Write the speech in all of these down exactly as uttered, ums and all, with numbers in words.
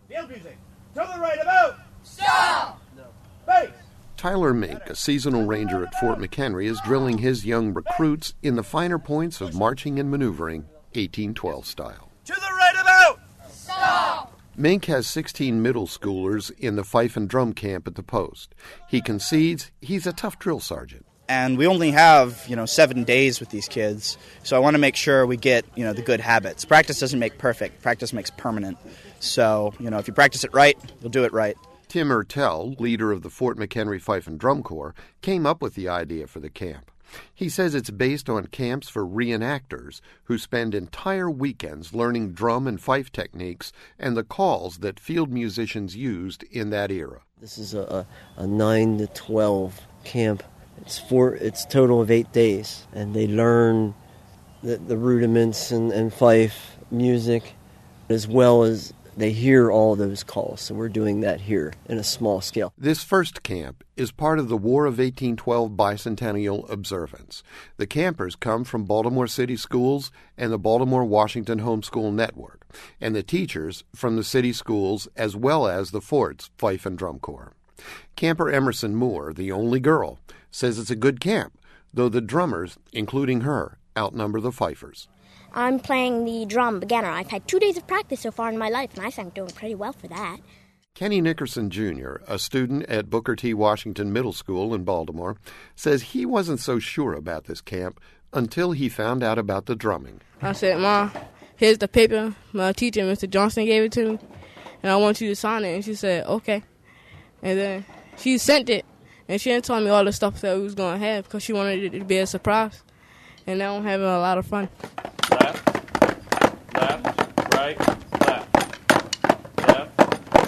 Field music. To the right about. Stop! No. Base. Tyler Mink, a seasonal ranger at Fort McHenry, is drilling his young recruits in the finer points of marching and maneuvering, eighteen twelve style. To the right about. Stop! Mink has sixteen middle schoolers in the fife and drum camp at the post. He concedes he's a tough drill sergeant. And we only have, you know, seven days with these kids, so I want to make sure we get, you know, the good habits. Practice doesn't make perfect. Practice makes permanent. So, you know, if you practice it right, you'll do it right. Tim Ertel, leader of the Fort McHenry Fife and Drum Corps, came up with the idea for the camp. He says it's based on camps for reenactors who spend entire weekends learning drum and fife techniques and the calls that field musicians used in that era. This is a, a, a nine to twelve camp. It's four. It's a total of eight days, and they learn the, the rudiments and, and fife music, as well as they hear all those calls. So we're doing that here in a small scale. This first camp is part of the War of eighteen twelve bicentennial observance. The campers come from Baltimore City Schools and the Baltimore-Washington Homeschool Network, and the teachers from the city schools as well as the Fort's Fife and Drum Corps. Camper Emerson Moore, the only girl, says it's a good camp, though the drummers, including her, outnumber the fifers. I'm playing the drum beginner. I've had two days of practice so far in my life, and I think I'm doing pretty well for that. Kenny Nickerson, Junior, a student at Booker T. Washington Middle School in Baltimore, says he wasn't so sure about this camp until he found out about the drumming. I said, Mom, here's the paper my teacher, Mister Johnson, gave it to me, and I want you to sign it. And she said, okay. And then she sent it, and she didn't tell me all the stuff that we was going to have because she wanted it to be a surprise. And now I'm having a lot of fun. Left, left, right, left, left,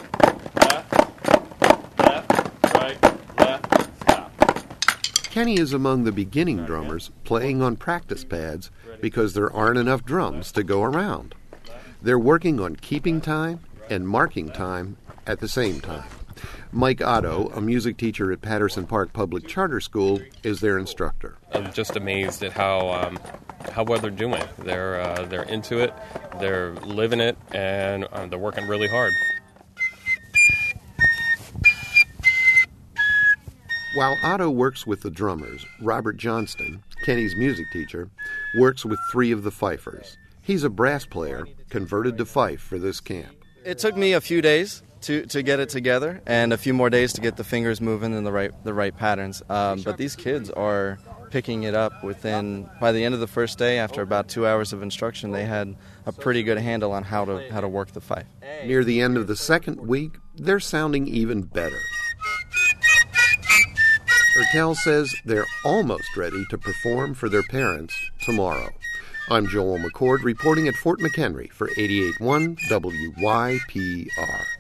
left, left, right, left, stop. Kenny is among the beginning drummers playing on practice pads because there aren't enough drums to go around. They're working on keeping time and marking time at the same time. Mike Otto, a music teacher at Patterson Park Public Charter School, is their instructor. I'm just amazed at how um, how well they're doing. They're uh, they're into it, they're living it, and uh, they're working really hard. While Otto works with the drummers, Robert Johnston, Kenny's music teacher, works with three of the fifers. He's a brass player converted to fife for this camp. It took me a few days to, to get it together and a few more days to get the fingers moving in the right the right patterns. Um, but these kids are picking it up within, by the end of the first day, after about two hours of instruction, they had a pretty good handle on how to how to work the fife. Near the end of the second week, they're sounding even better. Ertel says they're almost ready to perform for their parents tomorrow. I'm Joel McCord reporting at Fort McHenry for eighty-eight point one W Y P R.